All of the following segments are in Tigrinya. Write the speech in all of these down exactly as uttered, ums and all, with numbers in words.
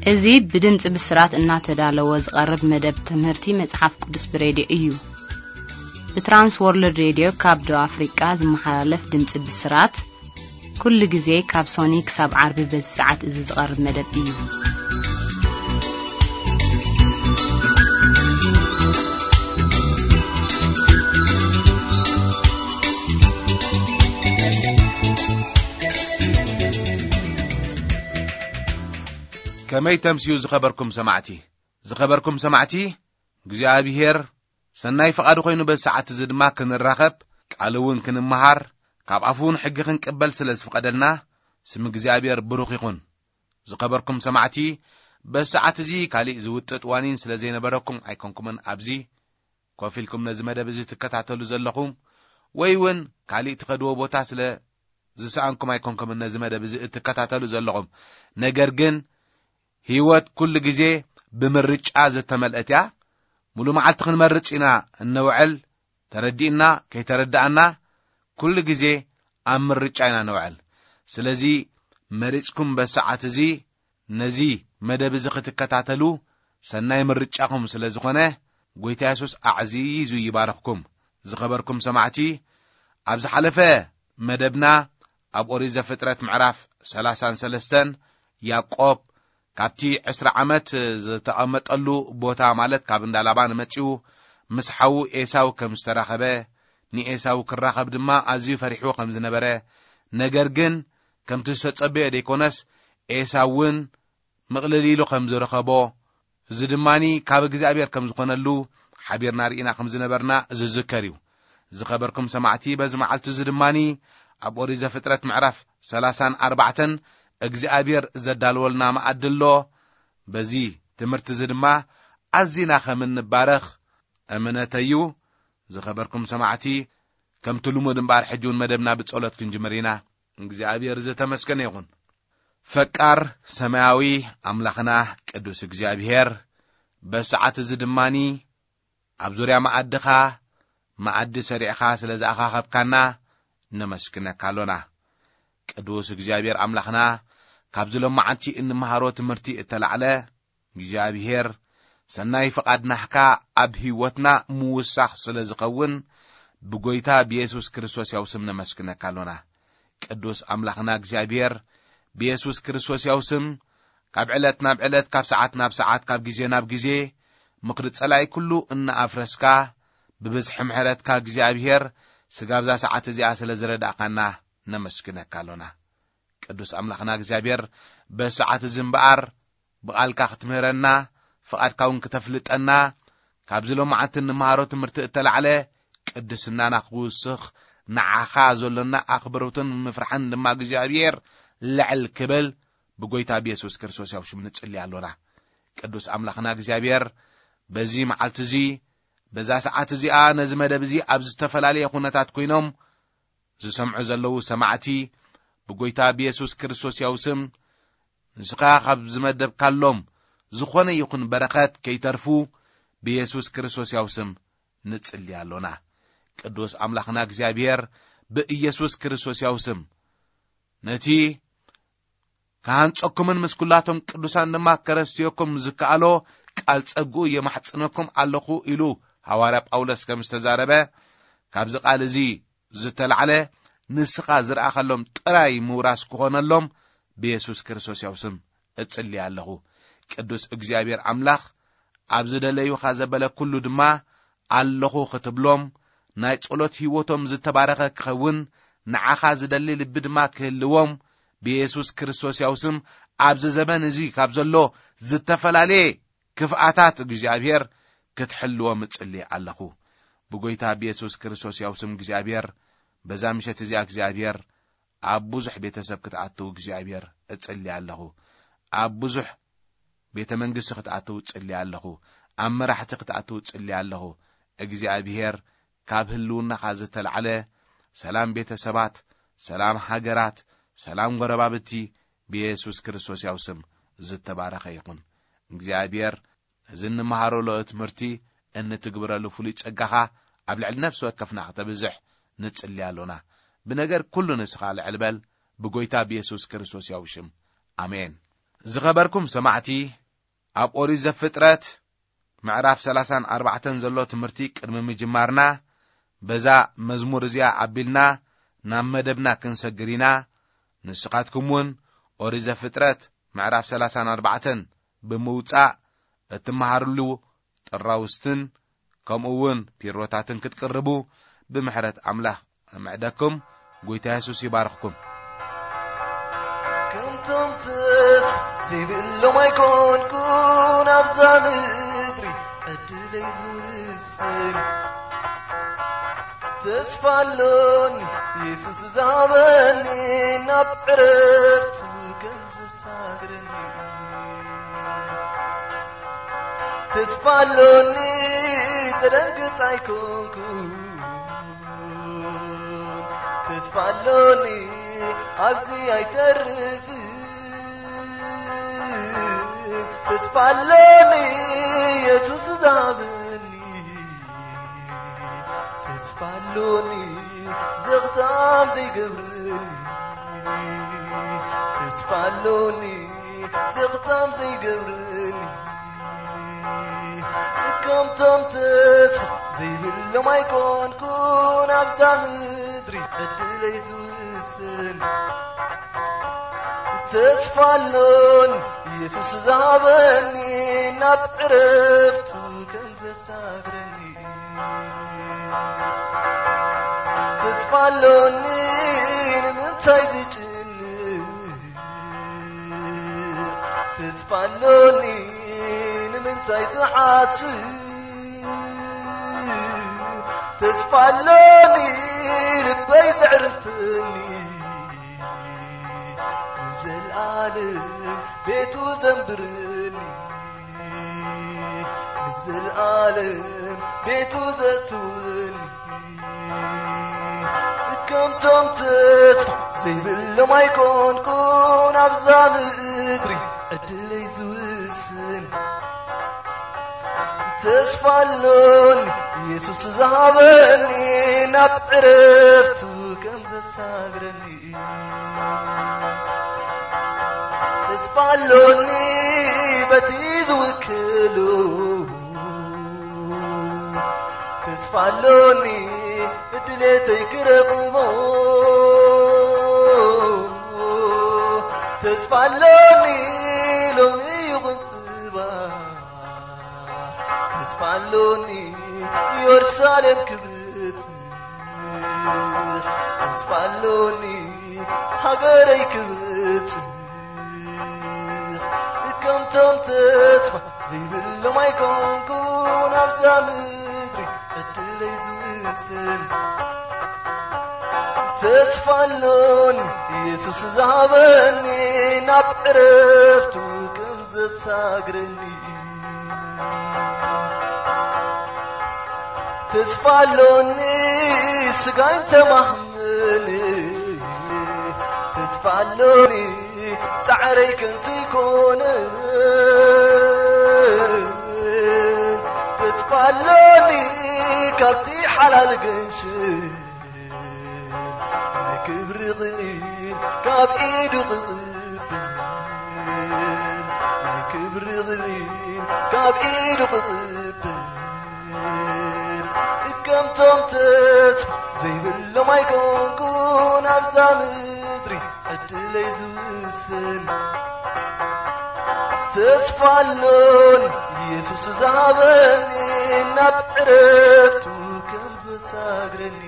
እዚህ بدمጽ بسرات እናተዳለው ዝቀርብ መደብ ትምህርቲ መጽሐፍ ቅዱስ በሬዲዮ እዩ በትራንስ ወርልድ ሬዲዮ ካብዶ አፍሪካ ዝመሓላለፍ ድምጽ بسرات ኩሉ ጊዜ ካብ ሶኒክ ሳብ ዓርቢ በሰዓት እዚ ዝቀርብ መደብ እዩ كمي تمسيو زخبركم سمعتي زخبركم سمعتي እግዚአብሔር ሰናይ ፈቃዱ ኮይኑ በሰዓት ዝድማ ክንራኸብ ቃልውን ክንመሃር ካብ አፉን ሕግ ክንቀበል ስለዝፈቀደልና ስም እግዚአብሔር ብሩኽ ይኹን ዝኸበርኩም ሰማዕቲ በሰዓት እዚ ካሊ ዝውጥጥ ዋኒን ስለዘይነበረኩም አይኮንኩምን አብዚ ኮፊልኩም ነዚ መደብ እዚ ተከታተሉ ዘለኹም ወይውን ካሊ ተኸድዎ ቦታ ስለ ዝሰአንኩም አይኮንኩምን ነዚ መደብ እዚ ተከታተሉ ዘለኹም ነገር ግን ህይወት ኩሉ ጊዜ ብምርጫ ዝተመልአትያ ሙሉ መዓልቲ ክንመርጽና እንውዕል ተረዲእና ከይተረዳእና ኩሉ ጊዜ ኣብ ምርጫ ኢና ንውዕል ስለዚ መሪጽኩም በሰዓት እዚ ነዚ መደብ እዚ ክትከታተሉ ሰናይ ምርጫኹም ስለዝኾነ ጎይታ ኢየሱስ አዕዚዙ ይባርኽኩም ዝኸበርኩም ሰማዕቲ ኣብ ዝሓለፈ መደብና ኣብ ኦሪት ዘፍጥረት ምዕራፍ ሰላሳ ወሰለስተ ያዕቆብ ካብቲ عشرة ዓመት ዝተቀመጠሉ ቦታ ማለት ካብ እንዳላባን መጪው ምስሓው ኤሳው ከም ዝተራኸበ ንኤሳው ክራኸብ ድማ ኣዝዩ ፈሪሑ ከም ዝነበረ ነገር ግን ከምቲ ዝተጸበየ ዴኮነስ ኤሳውን መቕለሊሉ ከም ዝረኸቦ እዚ ድማኒ ካብ እግዚአብሔር ከም ዝኾነሉ ሓቢርና ርኢና ከም ዝነበርና ዝዝከር እዩ ዝኸበርኩም ሰማዕቲ በዚ መዓልቲ እዚ ድማኒ ኣብ ኦሪት ዘፍጥረት ምዕራፍ ሰላሳ ወኣርባዕተ እግዚአብሔር ዘዳልወልና ማዕድሎ በዚ ትምህርቲ ዝድማ አዚና ከምንባረኽ እምነተዩ ዝኸበርኩም ሰማዕቲ ከም ትልሙድ እምባር ሕጁን መደብና ብጸሎት ክንጅመሪና እግዚአብሔር ዝተመስገነ ይኹን ፈቃር ሰማያዊ አምላኽና ቅዱስ እግዚአብሔር በሰዓት እዚ ድማኒ ኣብ ዙርያ ማዕድኻ ማዕድ ሰሪዕኻ ስለዝኣኻኸብካና ነመስግነካ ኣሎና ቅዱስ እግዚአብሔር አምላኽና ካብ ዝሎማዓንቲ እንመሃሮ ትምህርቲ እተላዕለ እግዚአብሔር ሰናይ ፈቃድናሕካ ኣብ ህይወትና ምውሳኽ ስለዝኸውን ብጎይታ በኢየሱስ ክርስቶስ ያውስም ነመስግነካ ኣሎና ቅዱስ አምላኽና እግዚአብሔር በኢየሱስ ክርስቶስ ያውስም ካብ ዕለት ናብ ዕለት ካብ ሰዓት ናብ ሰዓት ካብ ጊዜ ናብ ጊዜ ምክሪ ጸላይ ኩሉ እናኣፍረስካ ብብዝሒ ምሕረትካ እግዚአብሔር ስጋብዛ ሰዓት እዚኣ ስለዝረዳእካና ነመስግነካ ኣሎና ቅዱስ አምላኽና እግዚአብሔር በሰዓት ዝምባር በቃልካ ክትምህረና ፈቃድካውን ከተፍልጠና ካብ ዝሎማዓንቲ እንመሃሮ ትምህርቲ እተላዕለ ቅድስናና ክውስኽ ንዓኻ ዘሎና ኣኽብሮትን ምፍርሐን ድማ እግዚአብሔር ልዕል ክብል ብጎይታ በኢየሱስ ክርስቶስ ያውሽም ንጽልይ ኣሎና ቅዱስ አምላኽና እግዚአብሔር በዚ መዓልቲ እዚ በዛ ሰዓት እዚኣ ነዚ መደብ እዚ ኣብ ዝተፈላለየ ኩነታት ኮይኖም ዝሰምዑ ዘለዉ ሰማዕቲ ብጎይታ በኢየሱስ ክርስቶስ ያውስም ንስኻ ካብ ዝመደብካሎም ዝኾነ ይኹን በረኸት ከይተርፉ በኢየሱስ ክርስቶስ ያውስም ንጽልይ ኣሎና ቅዱስ አምላኽና እግዚአብሔር በኢየሱስ ክርስቶስ ያውስም ነቲ ካንጾኩምን ምስኩላቶም ቅዱሳን ድማ ከረስዮኩም ዝከኣሎ ቃል ጸጉ የማሕጽነኩም ኣለኹ ኢሉ ሐዋርያ ጳውሎስ ከም ዝተዛረበ ካብዚ ቃል እዚ ዝተላዕለ ንስኻ ዝረኣኸሎም ጥራይ ምውራስ ክኾነሎም በኢየሱስ ክርስቶስ ያውስም እጽልይ ኣለኹ ቅዱስ እግዚአብሔር አምላኽ ኣብ ዝደለዩኻ ዘበለ ኩሉ ድማ ኣለኹ ክትብሎም ናይ ጸሎት ህይወቶም ዝተባረኸ ክኸውን ንዓኻ ዝደሊ ልቢ ድማ ክህልዎም በኢየሱስ ክርስቶስ ያውስም ኣብ ዘመን እዚ ካብ ዘሎ ዝተፈላለየ ክፍኣታት እግዚአብሔር ክትሕልዎም እጽልይ ኣለኹ ብጎይታ በኢየሱስ ክርስቶስ ያውስም እግዚአብሔር በዛ ምሸት እዚ እግዚአብሔር ኣብ ብዙሕ ቤተሰብ ክትኣትው እግዚአብሔር እጽልይ ኣለኹ ኣብ ብዙሕ ቤተ መንግስት ክትኣትው እጽልይ ኣለኹ ኣብ መራሕቲ ክትኣትው እጽልይ ኣለኹ እግዚአብሔር ካብ ህልውናኻ ዝተላዕለ ሰላም ቤተሰባት ሰላም ሃገራት ሰላም ጎረባብቲ በኢየሱስ ክርስቶስ ያውስም ዝተባረኸ ይኹን እግዚአብሔር ዝንመሃረሎ ትምህርቲ እንትግብረሉ ፍሉይ ጸጋኻ ኣብ ልዕሊ ነፍሲ ወከፍና ከተብዝሕ ንጽልይ ኣሎና بنجر كل نسخة العلبل بقويتا بيسوس كريستوس يوشم آمين ዝኸበርኩም ሰማዕቲ ኣብ ኦሪት ዘፍጥረት ምዕራፍ ሰላሳን ኣርባዕተን ዘሎ ትምህርቲ ቅድሚ ምጅማርና በዛ መዝሙር እዚኣ ኣቢልና ናብ መደብና ክንሰግር ኢና። ንስኻትኩም እውን ኦሪት ዘፍጥረት ምዕራፍ ሰላሳን ኣርባዕተን ብምውጻእ እትመሃርሉ ጥራውስትን ከምኡ እውን ፒሮታትን ክትቅርቡ ብምሕረት ኣምላኽ ኣምዕደኩም። ጎይታ ኢየሱስ ይባርኽኩም። كنتم تسيب اللوم يكون كون أبزا مدري أدلي زوسن تسفلون يسوس زابني نبعرت كنز ساقرني تسفلوني ترنقص عيكون كون تسفلوني أبزي أيترف تسفلوني يسوس زابني تسفلوني زغتام زي قبرني تسفلوني زغتام زي قبرني كم تم تسفل زي بالله ما يكون كون أبزا مدري أدلي زوسن تسفلون يسوس زابني نبعرفت كنز ساقرني تسفلوني من تايدجن تسفلوني من تايدحاسب تسفلوني لبي تعرفني نزل عالم بيتو زنبرني نزل عالم بيتو زتوني كم تم تسفل زي بالله ما يكون كون أبزا مدري أدلي زوسن تسفلون يسوس زابني نبعرفت كنز ساقرني تسفلوني بتيز وكلو تسفلوني ادليتي كرقمو تسفلوني لومي يغنصبا تسفلوني يرسالم كبرت تسفلوني حقري كبرت كم تم تسفل زي بالله ما يكون كون أبزا مدري أدلي زوسن تسفلون يسوس زابني نبعرفت كنز ساقرني تسفلوني سقاين تمهمني تسفلوني سعري كنت يكون تسفلوني كبتي حلال قنشن ما كبر غليل كاب ايدو غلبن ما كبر غليل كاب ايدو غلبن كم تم تسفل زي بالله ما يكون كون أبزا مدري أدلي زوسن تسفلون يسوس زابني نبعرفت كنز ساقرني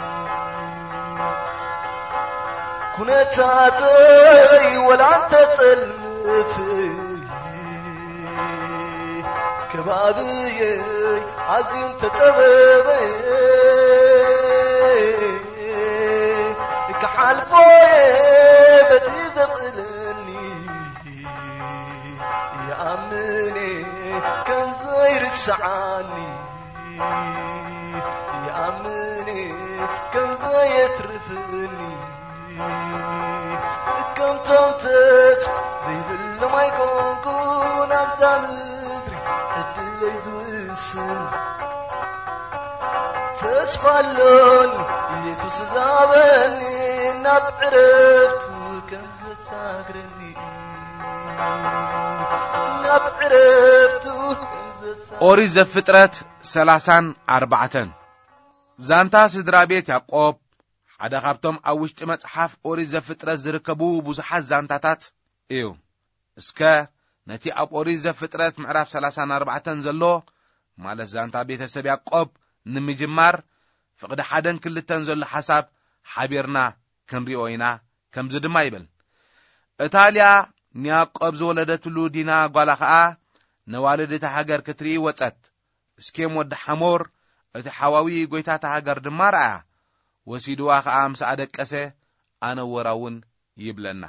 كنتاتي ولا أنت تلمتي كبابي عزيم تتبابي كحال بوي بتزغلني يا أمني كان زير السعاني يا أمني كان زي ترفني كم تم تسفل زي بالله ما يكون كون أبزا مدري أدلي زوسن تسفلون يسوس زابني نبعرفت كنز ساقرني ኦሪት ዘፍጥረት ሰላሳን አርባዕተን ዛንታ ስድራ ቤት ያዕቆብ ሓደ ካብቶም ኣብ ውሽጢ መጽሓፍ ኦሪት ዘፍጥረት ዝርከቡ ብዙሓት ዛንታታት እዩ። እስከ ነቲ ኣብ ኦሪት ዘፍጥረት ምዕራፍ ሰላሳን አርባዕተን ዘሎ ማለት ዛንታ ቤተሰብ ያዕቆብ ንምጅማር ፍቅዲ ሓደን ክልተን ዘሎ ሓሳብ ሓቢርና ክንሪኦ ኢና። ከምዚ ድማ ይብል እታልያ ንያዕቆብ ዝወለደትሉ ዲና ጓላ ከዓ ነዋልድታ ሃገር ክትርኢ ወፀት። እስኬም ወዲ ሓሞር እቲ ሓዋዊ ጎይታታ ሃገር ድማ ረኣያ ወሲድዋ ከዓ ምስ ኣደቀሰ ኣነወራውን ይብለና።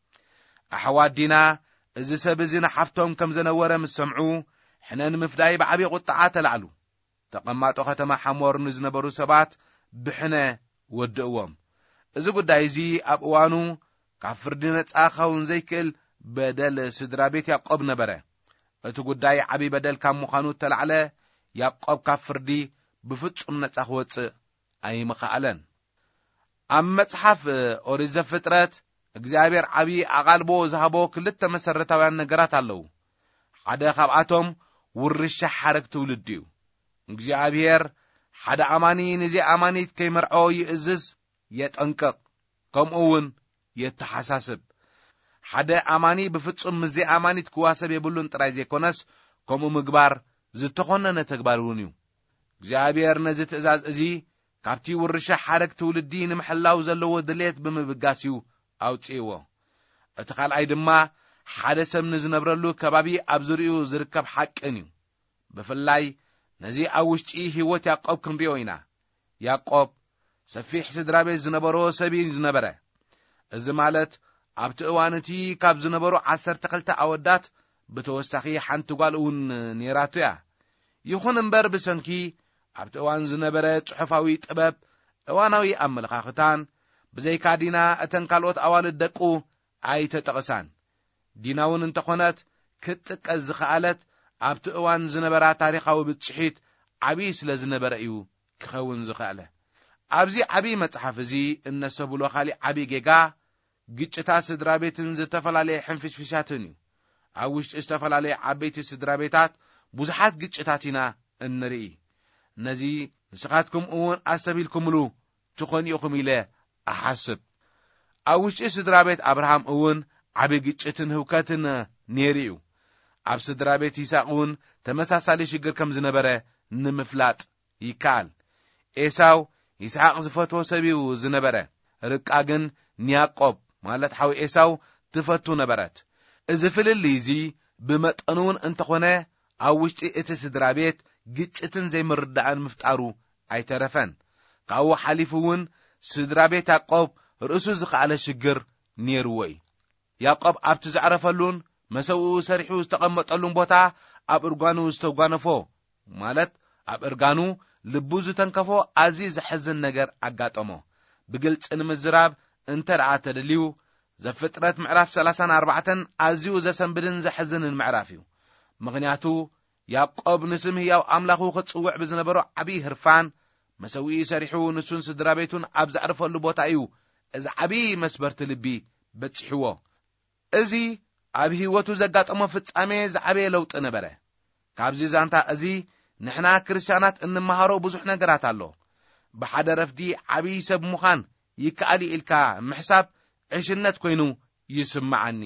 ኣሕዋት ዲና እዚ ሰብ እዚ ንሓፍቶም ከም ዘነወረ ምስ ሰምዑ ሕነን ምፍዳይ ብዓቢ ቁጣዓ ተላዕሉ። ተቐማጦ ከተማ ሓሞር ንዝነበሩ ሰባት ብሕነ ወድእዎም። እዚ ጉዳይ እዚ ኣብ እዋኑ ካብ ፍርዲ ነጻ ክኸውን ዘይክእል በደል ስድራ ቤት ያዕቆብ ነበረ። እቲ ጉዳይ ዓቢ በደል ካብ ምዃኑ ተላዕለ ያዕቆብ ካብ ፍርዲ ብፍጹም ነጻ ክወፅእ ኣይምኽኣለን። ኣብ መጽሓፍ ኦሪት ዘፍጥረት እግዚአብሔር ዓቢ ኣቓልቦ ዝሃቦ ክልተ መሰረታውያን ነገራት ኣለዉ። ሓደ ካብኣቶም ውርሻ ሓረግ ትውልድ እዩ። እግዚአብሔር ሓደ ኣማኒ ንዚ ኣማኒት ከይመርዖ ይእዝዝ፣ የጠንቅቕ፣ ከምኡውን የተሓሳስብ። ሓደ ኣማኒ ብፍጹም ምዚ ኣማኒት ክዋሰብ የብሉን ጥራይ ዘይኮነስ ከምኡ ምግባር ዝተኾነነ ተግባር እውን እዩ። እግዚአብሔር ነዚ ትእዛዝ እዚ ካብቲ ውርሻ ሓረግ ትውልዲ ንምሕላው ዘለዎ ድሌት ብምብጋስ እዩ ኣውፂእዎ። እቲ ካልኣይ ድማ ሓደ ሰብ ንዝነብረሉ ከባቢ ኣብ ዙርኡ ዝርከብ ሓቅን እዩ። ብፍላይ ነዚ ኣብ ውሽጢ ህይወት ያዕቆብ ክንሪኦ ኢና። ያዕቆብ ሰፊሕ ስድራ ቤት ዝነበሮ ሰብ እዩ ዝነበረ። እዚ ማለት ኣብቲ እዋን እቲ ካብ ዝነበሩ ዓሰርተ ክልተ ኣወዳት ብተወሳኺ ሓንቲ ጓል እውን ነይራቱ እያ። ይኹን እምበር ብሰንኪ ኣብቲ እዋን ዝነበረ ጽሑፋዊ ጥበብ፣ እዋናዊ ኣመለኻኽታን ብዘይካ ዲና እተን ካልኦት ኣዋልድ ደቁ ኣይተጠቕሳን። ዲና እውን እንተኾነት ክትጥቀስ ዝኸኣለት ኣብቲ እዋን ዝነበራ ታሪኻዊ ብጽሒት ዓብዪ ስለ ዝነበረ እዩ ክኸውን ዝኽኣለ። ኣብዚ ዓብዪ መጽሓፍ እዚ እነሰብሎ ኻሊእ ዓብዪ ጌጋ ግጭታት ስድራ ቤትን ዝተፈላለየ ሕንፍሽፍሻትን እዩ። ኣብ ውሽጢ ዝተፈላለየ ዓበይቲ ስድራ ቤታት ብዙሓት ግጭታት ኢና እንርኢ። ነዚ ንስኻትኩም እውን ኣሰቢልኩምሉ ትኾን ኢኹም ኢለ ኣሓስብ። ኣብ ውሽጢ ስድራ ቤት ኣብርሃም እውን ዓብዪ ግጭትን ህውከትን ነይሩ እዩ። ኣብ ስድራ ቤት ይስሐቅ እውን ተመሳሳሊ ሽግር ከም ዝነበረ ንምፍላጥ ይከኣል። ኤሳው ይስሐቅ ዝፈትዎ ሰብ እዩ ዝነበረ። ርብቃ ግን ንያዕቆብ ማለት ሓዊ ኤሳው ትፈቱ ነበረት። እዚ ፍልሊ እዚ ብመጠኑን እንተኾነ ኣብ ውሽጢ እቲ ስድራ ቤት ግጭትን ዘይምርዳእን ምፍጣሩ ኣይተረፈን። ካብኡ ሓሊፉ እውን ስድራ ቤት ያዕቆብ ርእሱ ዝኸኣለ ሽግር ነይርዎ እዩ። ያዕቆብ ኣብቲ ዘዕረፈሉን መሰውኡ ሰሪሑ ዝተቐመጠሉን ቦታ ኣብ እርጓኑ ዝተጓነፎ ማለት ኣብ እርጋኑ ልቡ ዝተንከፎ ኣዝዩ ዘሕዝን ነገር ኣጋጠሞ። ብግልፂ ንምዝራብ እንተደኣ ተደልዩ ዘፍጥረት ምዕራፍ ሰላሳን አርባዕተን ኣዝዩ ዘሰንብድን ዘሕዝንን ምዕራፍ እዩ። ምክንያቱ ያዕቆብ ንስም ሕያው ኣምላኹ ክጽውዕ ብዝነበሮ ዓብዪ ህርፋን መሰዊኡ ሰሪሑ ንሱን ስድራ ቤቱን ኣብ ዘዕርፈሉ ቦታ እዩ እዚ ዓብዪ መስበርቲ ልቢ በጽሕዎ። እዚ ኣብ ህይወቱ ዘጋጠሞ ፍጻሜ ዝዓበየ ለውጢ ነበረ። ካብዚ ዛንታ እዚ ንሕና ክርስቲያናት እንመሃሮ ብዙሕ ነገራት ኣሎ። ብሓደ ረፍዲ ዓብዪ ሰብ ምዃን ይከኣል ኢልካ ምሕሳብ ዕሽነት ኮይኑ ይስምዓኒ።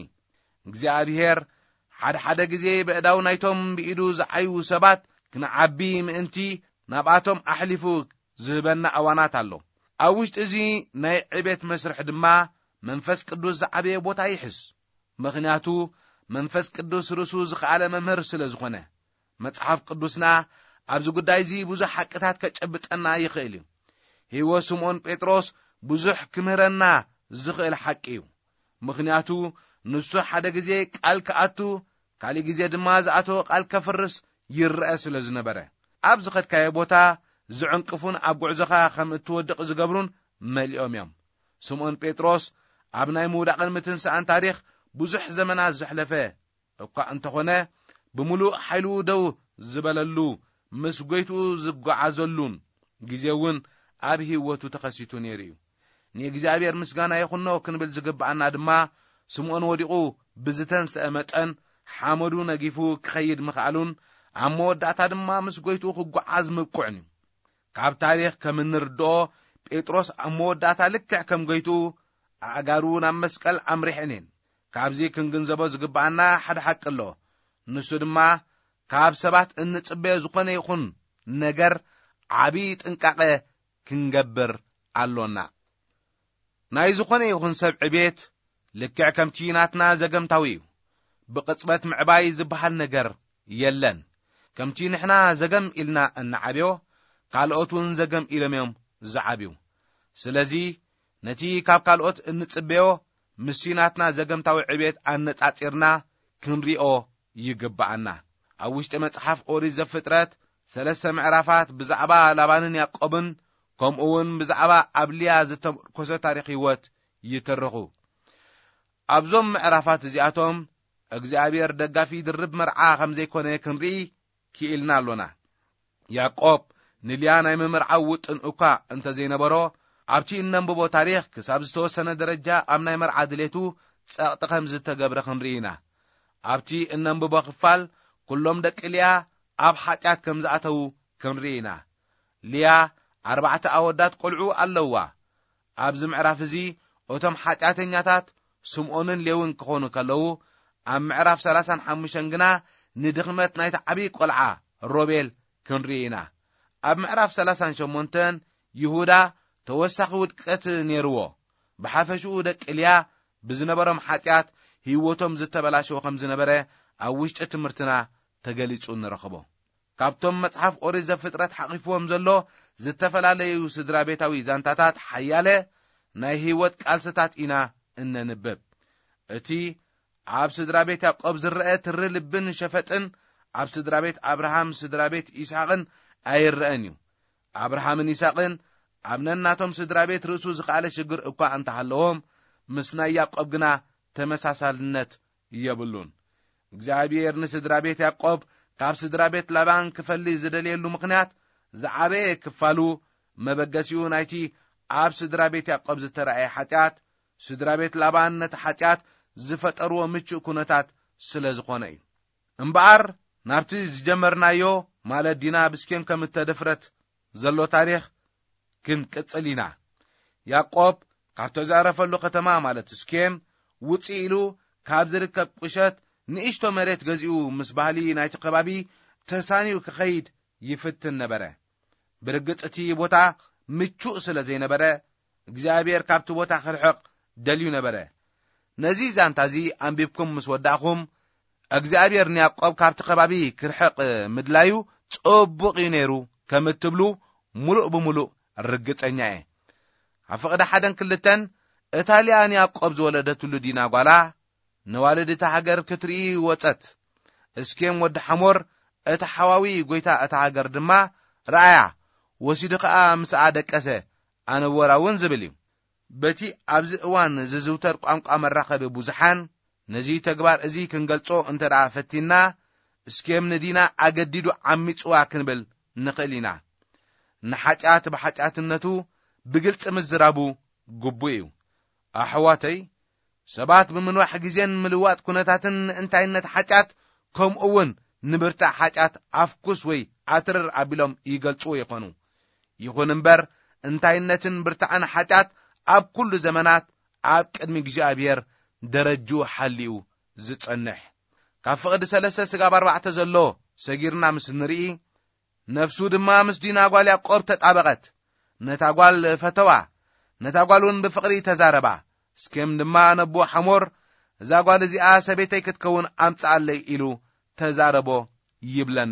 እግዚአብሔር ሓደ ሓደ ጊዜ ብእዳው ናይቶም ብኢዱ ዝዓዩ ሰባት ክንዓቢ ምእንቲ ናብኣቶም ኣሕሊፉ ዝህበና እዋናት ኣሎ። ኣብ ውሽጢ እዚ ናይ ዕቤት መስርሕ ድማ መንፈስ ቅዱስ ዝዓበየ ቦታ ይሕዝ። ምክንያቱ መንፈስ ቅዱስ ርእሱ ዝኸኣለ መምህር ስለ ዝኾነ መጽሓፍ ቅዱስና ኣብዚ ጉዳይ እዚ ብዙሕ ሓቅታት ከጨብጠና ይኽእል እዩ። ህይወት ስምዖን ጴጥሮስ ብዙሕ ክምህረና ዝኽእል ሓቂ እዩ። ምክንያቱ ንሱ ሓደ ጊዜ ቃል ከኣቱ ካሊእ ጊዜ ድማ ዝኣተወ ቃል ከፍርስ ይርአ ስለ ዝነበረ ኣብ ዝኸድካዮ ቦታ ዝዕንቅፉን ኣብ ጉዕዞኻ ከም እትወድቕ ዝገብሩን መሊኦም እዮም። ስምዖን ጴጥሮስ ኣብ ናይ ምውዳቕን ምትንሳእን ታሪኽ ብዙሕ ዘመናት ዘሕለፈ እኳ እንተኾነ ብምሉእ ሓይሉ ደው ዝበለሉ ምስ ጎይትኡ ዝጓዓዘሉን ጊዜ እውን ኣብ ህይወቱ ተኸሲቱ ነይሩ እዩ። ንእግዚአብሔር ምስጋና ይኹኖ ክንብል ዝግባአና ድማ ስምዖን ወዲቁ ብዝተንስአ መጠን ሓመዱ ነጊፉ ክኸይድ ምኽኣሉን ኣብ መወዳእታ ድማ ምስ ጎይቱ ክጓዓዝ ምብቁዕን እዩ። ካብ ታሪኽ ከም እንርድኦ ጴጥሮስ ኣብ መወዳእታ ልክዕ ከም ጎይቱ ኣእጋሩ ናብ መስቀል ኣምሪሐን እየን። ካብዚ ክንግንዘቦ ዝግባአና ሓደ ሓቂ ኣሎ። ንሱ ድማ ካብ ሰባት እንጽበዮ ዝኾነ ይኹን ነገር ዓብዪ ጥንቃቐ ክንገብር ኣሎና። ናይ ዝኾነ ይኹን ሰብ ዕቤት ልክዕ ከምቲ ናትና ዘገምታዊ እዩ። ብቕጽበት ምዕባይ ዝበሃል ነገር የለን። ከምቲ ንሕና ዘገም ኢልና እንዓብዮ ካልኦቱን ዘገም ኢሎም እዮም ዝዓብዩ። ስለዚ ነቲ ካብ ካልኦት እንጽበዮ ምስ ናትና ዘገምታዊ ዕቤት ኣነጻጺርና ክንሪኦ ይግባአና። ኣብ ውሽጢ መጽሓፍ ኦሪት ዘፍጥረት ሰለስተ ምዕራፋት ብዛዕባ ላባንን ያዕቆብን ከምኡውን ብዛዕባ ኣብ ልያ ዝተመርኮሰ ታሪኽ ህይወት ይተርኹ። ኣብዞም ምዕራፋት እዚኣቶም እግዚአብሔር ደጋፊ ድርብ መርዓ ከም ዘይኮነ ክንርኢ ክኢልና ኣሎና። ያዕቆብ ንልያ ናይ ምምርዓው ውጥን እኳ እንተ ዘይነበሮ ኣብቲ እነንብቦ ታሪኽ ክሳብ ዝተወሰነ ደረጃ ኣብ ናይ መርዓ ድሌቱ ጸቕጢ ከም ዝተገብረ ክንርኢ ኢና። ኣብቲ እነንብቦ ክፋል ኩሎም ደቂ ልያ ኣብ ሓጢአት ከም ዝኣተዉ ክንርኢ ኢና። ልያ ኣርባዕተ ኣወዳት ቆልዑ ኣለዋ። ኣብዚ ምዕራፍ እዚ እቶም ሓጢአተኛታት ስምዖንን ሌውን ክኾኑ ከለዉ ኣብ ምዕራፍ ሰላሳን ሓሙሽተን ግና ንድኽመት ናይቲ ዓብዪ ቆልዓ ሮቤል ክንርኢ ኢና። ኣብ ምዕራፍ ሰላሳን ሸሞንተን ይሁዳ ተወሳኺ ውድቀት ነይርዎ። ብሓፈሽኡ ደቂ ልያ ብዝነበሮም ሓጢአት ህይወቶም ዝተበላሸዎ ከም ዝነበረ ኣብ ውሽጢ ትምህርትና ተገሊጹ ንረኽቦ። ካብቶም መጽሓፍ ኦሪት ዘፍጥረት ሓቂፍዎም ዘሎ ዝተፈላለዩ ስድራ ቤታዊ ዛንታታት ሓያለ ናይ ህይወት ቃልስታት ኢና እነንብብ። እቲ ኣብ ስድራ ቤት ያዕቆብ ዝርአ ትሪ ልብን ሸፈጥን ኣብ ስድራ ቤት አብርሃም ስድራ ቤት ይስሐቅን ኣይርአን እዩ። አብርሃምን ይስሐቅን ኣብ ነናቶም ስድራ ቤት ርእሱ ዝኻለ ሽግር እኳ እንተሃለዎም ምስ ናይ ያዕቆብ ግና ተመሳሳልነት የብሉን። እግዚአብሔር ንስድራ ቤት ያዕቆብ ካብ ስድራ ቤት ላባን ክፈልይ ዝደልየሉ ምክንያት ዝዓበየ ክፋሉ መበገሲኡ ናይቲ ኣብ ስድራ ቤት ያዕቆብ ዝተረኣየ ሓጢአት ስድራ ቤት ላባን ነቲ ሓጢአት ዝፈጠርዎ ምቹእ ኩነታት ስለ ዝኾነ እዩ። እምበኣር ናብቲ ዝጀመርናዮ ማለት ዲና ብስኬም ከም እተደፍረት ዘሎ ታሪኽ ክንቅጽል ኢና። ያዕቆብ ካብ ተዛረፈሉ ከተማ ማለት ስኬም ውፅእ ኢሉ ካብ ዝርከብ ቁሸት ንእሽቶ መሬት ገዚኡ ምስ ባህሊ ናይቲ ከባቢ ተሳኒዩ ክኸይድ ይፍትን ነበረ። ብርግጽ እቲ ቦታ ምቹእ ስለ ዘይነበረ እግዚአብሔር ካብቲ ቦታ ክርሕቕ ደልዩ ነበረ። ነዚ ዛንታዚ አንቢብኩም ምስ ወዳእኹም እግዚአብሔር ንያዕቆብ ካብቲ ከባቢ ክርሕቕ ምድላዩ ጽቡቕ እዩ ነይሩ ከም እትብሉ ሙሉእ ብሙሉእ ርግጸኛ እየ። ኣብ ፍቕዲ ሓደን ክልተን እታ ልያ ንያዕቆብ ዝወለደትሉ ዲና ጓላ ንዋልድታ ሃገር ክትርኢ ወፀት። እስኬም ወዲ ሓሞር እታ ሓዋዊ ጎይታ እታ ሃገር ድማ ረኣያ ወሲዱ ከዓ ምስኣ ደቀሰ ኣነወራውን ዝብል እዩ። በቲ ኣብዚ እዋን ዝዝውተር ቋንቋ መራኸቢ ብዙሓን ነዚ ተግባር እዚ ክንገልጾ እንተዳ ፈቲና እስኬም ንዲና ኣገዲዱ ዓሚጽዋ ክንብል ንኽእል ኢና። ንሓጢአት ብሓጢአትነቱ ብግልጽ ምዝራቡ ግቡእ እዩ። ኣሕዋተይ ሰባት ብምንዋሕ ጊዜን ምልዋጥ ኩነታትን ንእንታይነት ሓጢአት ከምኡውን ንብርታዕ ሓጢአት ኣፍኩስ ወይ ኣትርር ኣቢሎም ይገልጽዎ ይኾኑ። ይኹን እምበር እንታይነትን ብርታዕን ሓጢአት ኣብ ኩሉ ዘመናት ኣብ ቅድሚ እግዚአብሔር ደረጁ ሓሊኡ ዝጸንሕ። ካብ ፍቕዲ ሰለስተ ስጋብ ኣርባዕተ ዘሎ ሰጊርና ምስ ንርኢ ነፍሱ ድማ ምስ ዲና ጓል ያዕቆብ ተጣበቐት። ነታ ጓል ፈተዋ፣ ነታ ጓልን ብፍቕሪ ተዛረባ። እስኬም ድማ ነቦ ሓሞር እዛ ጓል እዚኣ ሰበይተይ ክትከውን ኣምጽኣለይ ኢሉ ተዛረቦ ይብለና።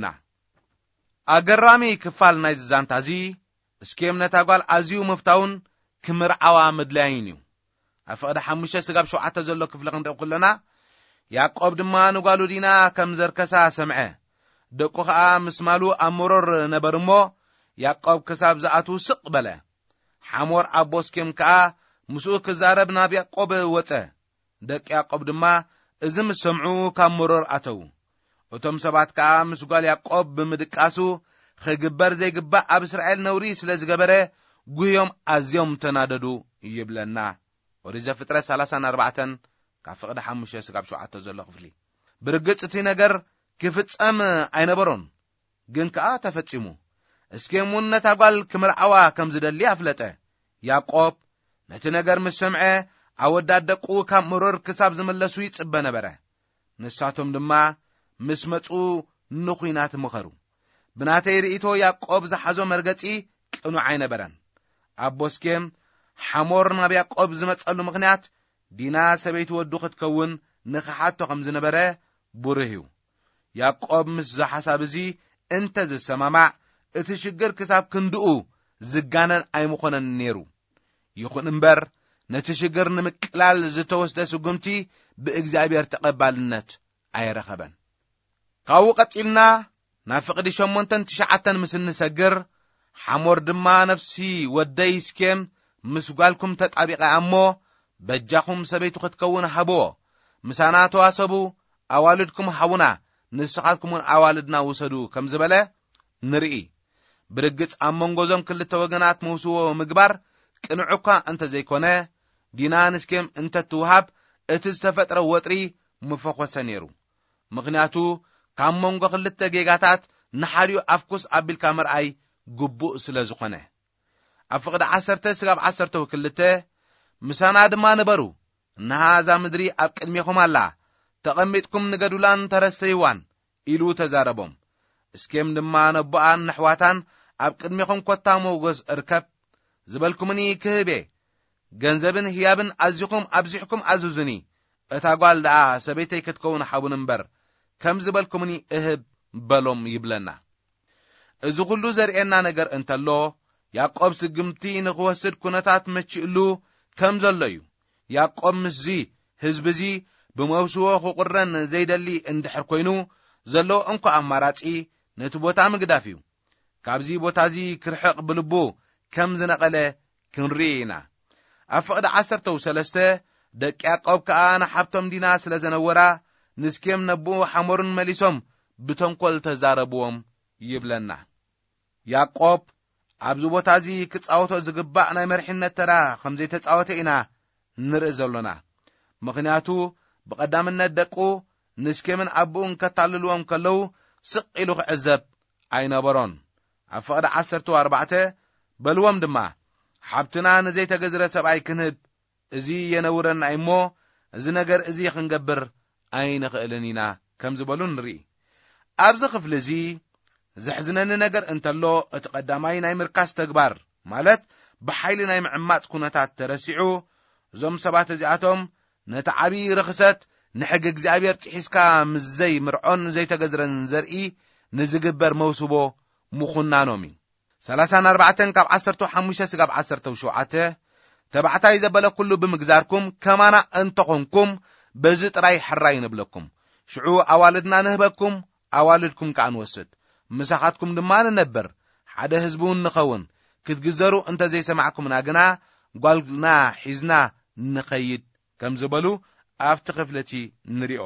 ኣገራሚ ክፋል ናይ ዛንታ እዚ እስኬም ነታ ጓል ኣዝዩ ምፍታውን ክምርዓዋ ምድላይን እዩ። ኣብ ፍቕዲ ሓሙሽተ ስጋብ ሸውዓተ ዘሎ ክፍሊ ክንርኢ ከለና ያዕቆብ ድማ ንጓሉ ዲና ከም ዘርከሳ ሰምዐ። ደቁ ከዓ ምስ ማሉ ኣብ ምሮር ነበር እሞ ያዕቆብ ክሳብ ዝኣቱ ስቕ በለ። ሓሞር ኣቦ እስኬም ከዓ ምስኡ ክዛረብ ናብ ያዕቆብ ወፀ። ደቂ ያዕቆብ ድማ እዚ ምስ ሰምዑ ካብ ምሮር ኣተው። እቶም ሰባት ከዓ ምስ ጓል ያዕቆብ ብምድቃሱ ክግበር ዘይግባእ ኣብ እስራኤል ነውሪ ስለ ዝገበረ ጉዮም ኣዝዮም ተናደዱ ይብለና። ኦሪት ዘፍጥረት ሰላሳን ኣርባዕተን ካብ ፍቕዲ ሓሙሽተ ስጋብ ሸውዓተ ዘሎ ክፍሊ ብርግጽ እቲ ነገር ክፍጸም ኣይነበሮን ግን ከዓ ተፈጺሙ እስኬሙን ነታ ጓል ክምርዓዋ ከም ዝደሊ ኣፍለጠ ያዕቆብ ነቲ ነገር ምስ ሰምዐ ኣወዳት ደቁ ካብ ምሮር ክሳብ ዝመለሱ ይጽበ ነበረ ንሳቶም ድማ ምስ መጹ ንኹይናት ምኸሩ ብናተይ ርእቶ ያዕቆብ ዝሓዞ መርገጺ ቅኑዕ ኣይነበረን ኣቦ ስኬም ሓሞር ናብ ያዕቆብ ዝመጸሉ ምኽንያት ዲና ሰበይቲ ወዱ ክትከውን ንኽሓቶ ከም ዝነበረ ቡርህ እዩ ያዕቆብ ምስ ዝሓሳብ እዚ እንተ ዝሰማማዕ እቲ ሽግር ክሳብ ክንድኡ ዝጋነን ኣይምኾነን ነይሩ ይኹን እምበር ነቲ ሽግር ንምቅላል ዝተወስደ ስጉምቲ ብእግዚአብሔር ተቐባልነት ኣይረኸበን ካብኡ ቀጺልና ናብ ፍቕዲ ሸሞንተን ትሽዓተን ምስ እንሰግር ሓሞር ድማ ነፍሲ ወደይ ስኬም ምስ ጓልኩም ተጣቢቐ እሞ በጃኹም ሰበይቱ ክትከውን ሃብዎ ምሳና ተዋሰቡ ኣዋልድኩም ሃቡና ንስኻትኩምን ኣዋልድና ውሰዱ ከም ዝበለ ንርኢ ብርግጽ ኣብ መንጎዞም ክልተ ወገናት መውስዎ ምግባር ቅንዕ እኳ እንተ ዘይኮነ ዲና ንስኬም እንተ ትውሃብ እቲ ዝተፈጥረ ወጥሪ ምፈኾሰ ነይሩ ምኽንያቱ ካብ መንጎ ክልተ ጌጋታት ንሓዲኡ ኣፍኩስ ኣቢልካ መርኣይ ግቡእ ስለ ዝኾነ ኣብ ፍቕዲ ዓሰርተ ስጋብ ዓሰርተ ክልተ ምሳና ድማ ነበሩ ንሃዛ ምድሪ ኣብ ቅድሚኹም ኣላ ተቐሚጥኩም ንገዱላን ተረስተይዋን ኢሉ ተዛረቦም እስኬም ድማ ነቦኣን ነሕዋታን ኣብ ቅድሚኹም ኮታ ሞገስ እርከብ ዝበልኩምኒ ክህቤ ገንዘብን ህያብን ኣዚኹም ኣብዚሕኩም ኣዙዙኒ እታ ጓል ደኣ ሰበይተይ ክትከውን ሓቡን እምበር ከም ዝበልኩምኒ እህብ በሎም ይብለና እዚ ኩሉ ዘርኤና ነገር እንተሎ ያዕቆብ ስግምቲ ንኽወስድ ኩነታት መቺእሉ ከም ዘሎ እዩ ያዕቆብ ምስዚ ህዝቢ እዚ ብመውስዎ ክቁረን ዘይደሊ እንድሕር ኮይኑ ዘሎ እንኳ ኣማራጺ ነቲ ቦታ ምግዳፍ እዩ ካብዚ ቦታ እዚ ክርሕቕ ብልቡ ከም ዝነቐለ ክንርኢ ኢና ኣብ ፍቕዲ ዓሰርተ ሰለስተ ደቂ ያዕቆብ ከዓ ንሓብቶም ዲና ስለ ዘነወራ ንስኬም ነብኡ ሓሞርን መሊሶም ብተንኰል ተዛረብዎም ይብለና ያዕቆብ ኣብዚ ቦታ እዚ ክጻወቶ ዝግባእ ናይ መርሒነት ተራ ከም ዘይተጻወተ ኢና ንርኢ ዘሎና ምኽንያቱ ብቐዳምነት ደቁ ንስኬምን ኣቦኡን ከታልልዎም ከለው ስቕ ኢሉ ክዕዘብ ኣይነበሮን ኣብ ፍቕዲ ዓሰርተ ኣርባዕተ በልዎም ድማ ሓብትና ንዘይተገዝረ ሰብኣይ ክንህብ እዚ የነውረና እሞ እዚ ነገር እዚ ክንገብር ኣይንኽእልን ኢና ከም ዝበሉ ንርኢ ኣብዚ ክፍሊ እዚ ዝሕዝነኒ ነገር እንተሎ እቲ ቀዳማይ ናይ ምርካስ ተግባር ማለት ብሓይሊ ናይ ምዕማጽ ኩነታት ተረሲዑ እዞም ሰባት እዚኣቶም ነቲ ዓብዪ ርኽሰት ንሕጊ እግዚኣብሔር ጥሒስካ ምስ ዘይምርዖን ዘይተገዝረን ዘርኢ ንዝግበር መውስቦ ምኹናኖም እዩ ሰላሳን ኣርባዕተን ካብ ዓሰርተ ሓሙሽተ ስጋብ ዓሰርተ ሸውዓተ ተባዕታይ ዘበለ ኩሉ ብምግዛርኩም ከማና እንተኾንኩም በዚ ጥራይ ሕራይ ንብለኩም ሽዑ ኣዋልድና ንህበኩም ኣዋልድኩም ከዓ ንወስድ ምሳኻትኩም ድማ ንነብር ሓደ ህዝቡን ንኸውን ክትግዘሩ እንተ ዘይሰማዕኩምና ግና ጓልና ሒዝና ንኸይድ ከም ዝበሉ ኣብቲ ክፍለቲ ንሪኦ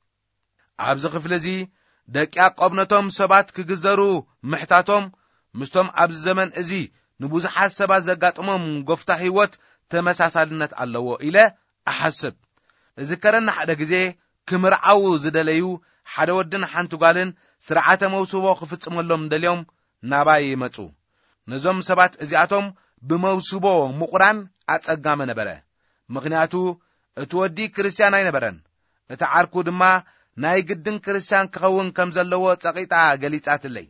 ኣብዚ ክፍለ እዚ ደቂ ያዕቆብ ነቶም ሰባት ክግዘሩ ምሕታቶም ምስቶም ኣብዚ ዘመን እዚ ንብዙሓት ሰባት ዘጋጥሞም ጎፍታ ህይወት ተመሳሳልነት ኣለዎ ኢለ ኣሓስብ እዚ ከረና ሓደ ግዜ ክምርዓው ዝደለዩ ሓደ ወድን ሓንቲ ጓልን ስርዓተ መውስቦ ክፍጽመሎም ደልዮም ናባይ ይመጹ ነዞም ሰባት እዚኣቶም ብመውስቦ ምቁራን ኣጸጋመ ነበረ ምኽንያቱ እቲ ወዲ ክርስቲያን ኣይነበረን እቲ ዓርኩ ድማ ናይ ግድን ክርስቲያን ክኸውን ከም ዘለዎ ጸቂጣ ገሊጻትለይ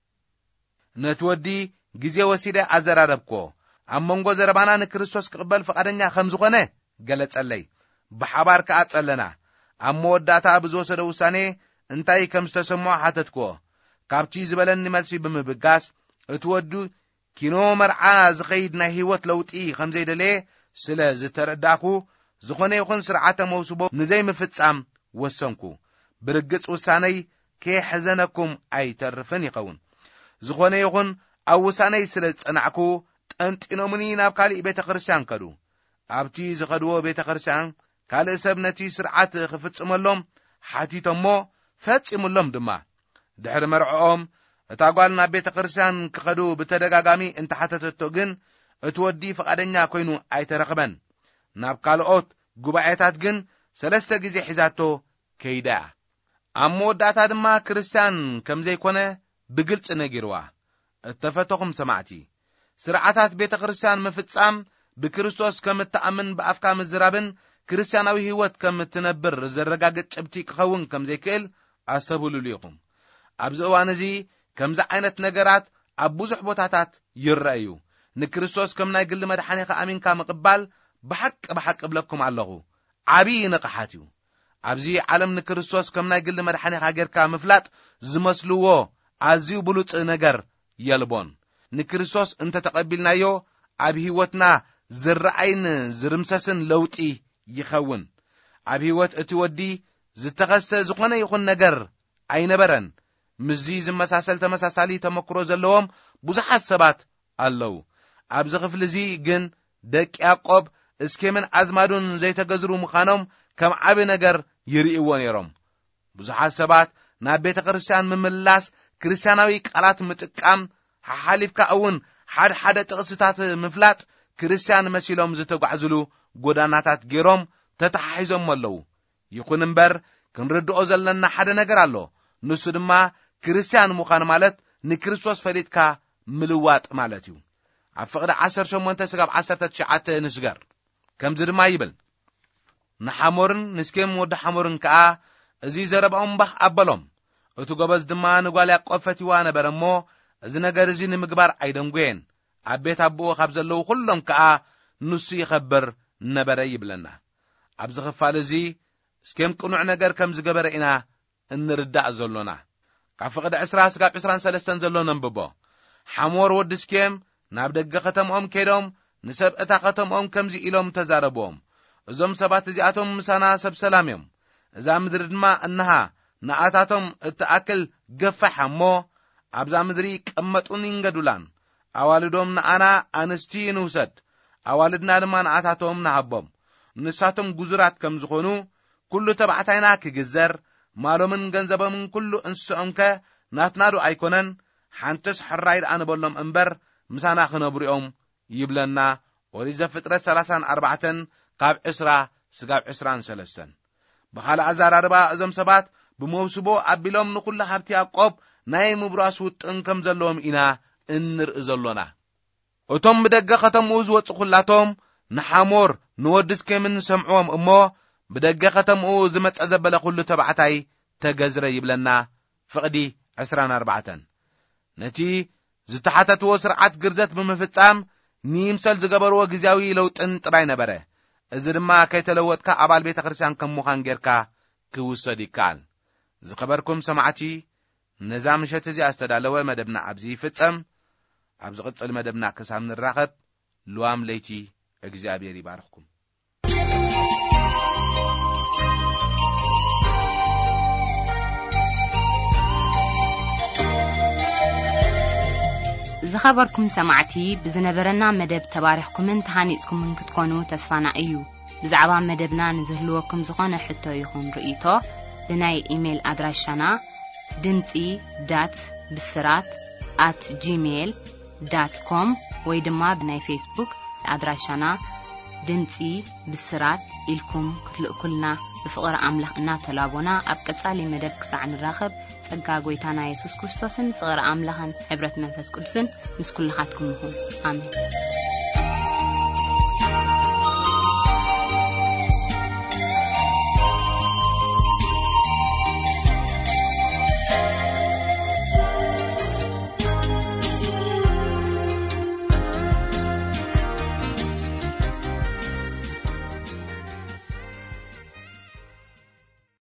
ነቲ ወዲ ግዜ ወሲደ ኣዘራረብኮ ኣብ መንጎ ዘረባና ንክርስቶስ ክቕበል ፈቃደኛ ከም ዝኾነ ገለጸለይ ብሓባር ከዓ ጸለና ኣብ መወዳእታ ብዝወሰደ ውሳኔ እንታይ ከም ዝተሰምዖ ሓተትክዎ ካብቲ ዝበለኒ መልሲ ብምብጋስ እቲ ወዲ ኪኖ መርዓ ዝኸይድ ናይ ህይወት ለውጢ ከም ዘይደለየ ስለ ዝተረዳእኩ ዝኾነ ይኹን ስርዓተ መውስቦ ንዘይምፍጻም ወሰንኩ ብርግጽ ውሳነይ ከሕዘነኩም ኣይተርፍን ይኸውን ዝኾነ ይኹን ኣብ ውሳነይ ስለ ጸናዕኩ ጠንጢኖምኒ ናብ ካልእ ቤተ ክርስቲያን ከዱ ኣብቲ ዝኸድዎ ቤተ ክርስቲያን ካልእ ሰብ ነቲ ስርዓት ክፍጽመሎም ሓቲቶሞ ፈጺሙሎም ድማ ድሕሪ መርዖኦም እታ ጓል ናብ ቤተ ክርስቲያን ክኸዱ ብተደጋጋሚ እንተሓተተቶ ግን እቲ ወዲ ፈቃደኛ ኮይኑ ኣይተረኽበን ናብ ካልኦት ጉባኤታት ግን ሰለስተ ጊዜ ሒዛቶ ከይዳ አሞዳታ ድማ ክርስቲያን ከም ዘይኮነ ብግልጽ ነጊርዋ እተፈተኹም ሰማዕቲ ስርዓታት ቤተ ክርስቲያን መፍጻም ብክርስቶስ ከም ተአምን በአፍካ መዝራብን ክርስቲያናዊ ህይወት ከም ትነብር ዘረጋግጥ ጭብቲ ክኸውን ከም ዘይክእል አሰብሉሉ ይኹም ኣብዚ እዋን እዚ ከምዛ ዓይነት ነገራት ኣብ ብዙሕ ቦታታት ይረአዩ ንክርስቶስ ከም ናይ ግሊ መድሓኒኻ ኣሚንካ ምቕባል ብሓቅ ብሓቅ ብለኩም ኣለኹ ዓቢ ንቕሓት እዩ ኣብዚ ዓለም ንክርስቶስ ከም ናይ ግሊ መድሓኒኻ ጌርካ ምፍላጥ ዝመስልዎ ኣዝዩ ብሉጽ ነገር የልቦን ንክርስቶስ እንተ ተቐቢልናዮ ኣብ ህይወትና ዝረአይን ዝርምሰስን ለውጢ ይኸውን ኣብ ህይወት እቲ ወዲ ዝተኸስተ ዝኾነ ይኹን ነገር ኣይነበረን ምዚ ዝመሳሰል ተመሳሳሊ ተመክሮ ዘለዎም ብዙሓት ሰባት ኣለዉ ኣብዚ ክፍሊ እዚ ግን ደቂ ያዕቆብ እስኬምን ኣዝማዱን ዘይተገዝሩ ምዃኖም ከም ዓቢ ነገር ይርእይዎ ነይሮም ብዙሓት ሰባት ናብ ቤተ ክርስቲያን ምምላስ ክርስቲያናዊ ቃላት ምጥቃም ሓሊፍካ እውን ሓደ ሓደ ጥቕስታት ምፍላጥ ክርስቲያን መሲሎም ዝተጓዕዝሉ ጎዳናታት ገይሮም ተተሓሒዞም ኣለዉ ይኹን እምበር ክንርድኦ ዘለና ሓደ ነገር ኣሎ ንሱ ድማ ክርስቲያን ምዃን ማለት ንክርስቶስ ፈሊጥካ ምልዋጥ ማለት እዩ ኣብ ፍቕዲ ዓሰርተ ሸሞንተ ስጋብ ዓሰርተ ትሽዓተ ንስገር ከምዚ ድማ ይብል ንሓሞርን ንስኬም ወዲ ሓሞርን ከዓ እዚ ዘረብኦም ባህ ኣበሎም እቲ ጎበዝ ድማ ንጓል ያዕቆብ ፈቲዋ ነበረ እሞ እዚ ነገር እዚ ንምግባር ኣይደንጎየን ኣብ ቤት ኣቦኡ ካብ ዘለዉ ኩሎም ከዓ ንሱ ይኸብር ነበረ ይብለና ኣብዚ ክፋል እዚ እስኬም ቅኑዕ ነገር ከም ዝገበረ ኢና እንርዳእ ዘሎና ካብ ፍቕዲ ዕስራ ስጋብ ዕስራን ሰለስተን ዘሎ ነንብቦ ሓሞር ወዲ እስኬም ናብ ደገ ከተምኦም ከይዶም ንሰብ እታ ከተምኦም ከምዚ ኢሎም ተዛረቦም እዞም ሰባት እዚኣቶም ምሳና ሰብ ሰላም እዮም እዛ ምድሪ ድማ እንሃ ንኣታቶም እትኣክል ገፋሕ እሞ ኣብዛ ምድሪ ቀመጡን ይንገዱላን ኣዋልዶም ንኣና ኣንስቲ ንውሰድ ኣዋልድና ድማ ንኣታቶም ንሃቦም ንሳቶም ጉዙራት ከም ዝኾኑ ኩሉ ተባዕታይና ክግዘር ማሎምን ገንዘቦምን ኩሉ እንስሶምከ ናትናዱ ኣይኮነን ሓንተስ ሕራይ አንበሎም እምበር ምሳና ክነብሩኦም ይብለና ኦሪት ዘፍጥረት ሰላሳን ኣርባዕተን ካብ ዕስራ ስጋብ ዕስራን ሰለስተን በኻል ኣዛራርባ እዞም ሰባት ብመውስቦ ኣቢሎም ንኩሉ ሃብቲ ያዕቆብ ናይ ምብራስ ውጥን ከም ዘለዎም ኢና እንርኢ ዘሎና እቶም ብደገ ከተምኡ ዝወፁ ኩላቶም ንሓሞር ንወድስ ከምን ሰምዖም እሞ ብደገ ከተምኡ ዝመፀ ዘበለ ኩሉ ተባዕታይ ተገዝረ ይብለና ፍቕዲ ዕስራን ኣርባዕተን ነቲ ዝተሓተትዎ ስርዓት ግርዘት ብምፍጻም ንይምሰል ዝገበርዎ ግዚያዊ ለውጥን ጥራይ ነበረ እዚ ድማ ከይተለወጥካ ኣባል ቤተ ክርስቲያን ከም ምዃን ጌርካ ክውሰድ ይከኣል ዝኸበርኩም ሰማዕቲ ነዛ ምሸት እዚ ኣስተዳለወ መደብና ኣብዚ ይፍጸም ኣብ ዝቕጽል መደብና ክሳብ ንራኸብ ልዋም ለይቲ እግዚአብሔር ይባርኽኩም ዝኸበርኩም ሰማዕቲ ብዝነበረና መደብ ተባሪኽኩምን ተሃኒጽኩምን ክትኮኑ ተስፋና እዩ ብዛዕባ መደብና ንዝህልወኩም ዝኾነ ሕቶ ይኹን ርእይቶ ብናይ ኢሜል ኣድራሻና ድምፂ ዳት ብስራት at gmail dot com ወይ ድማ ብናይ ፌስቡክ ኣድራሻና ድምፂ ብስራት ኢልኩም ክትልእኩልና ብፍቕሪ ኣምላኽ እናተላቦና ኣብ ቀጻሊ መደብ ክሳዕ ንራኸብ ጸጋ ጎይታና ኢየሱስ ክርስቶስን ፍቕሪ ኣምላኽን ሕብረት መንፈስ ቅዱስን ምስ ኩልኻትኩም ይኹን ኣሜን